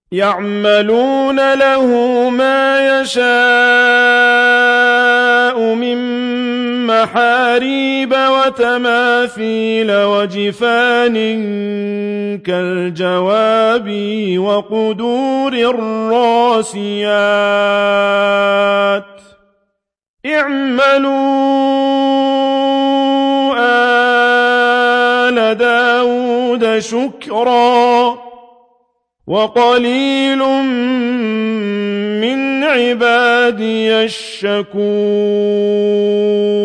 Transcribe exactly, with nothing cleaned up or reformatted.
يَعْمَلُونَ لَهُ مَا يَشَاءُ مِن مَّحَارِيبَ وَتَمَاثِيلَ وَجِفَانٍ كَالْجَوَابِ وَقُدُورٍ رَّاسِيَاتٍ ۚ اعْمَلُوا آلَ دَاوُودَ شُكْرًا ۚ وَقَلِيلٌ مِّنْ عِبَادِيَ الشَّكُورُ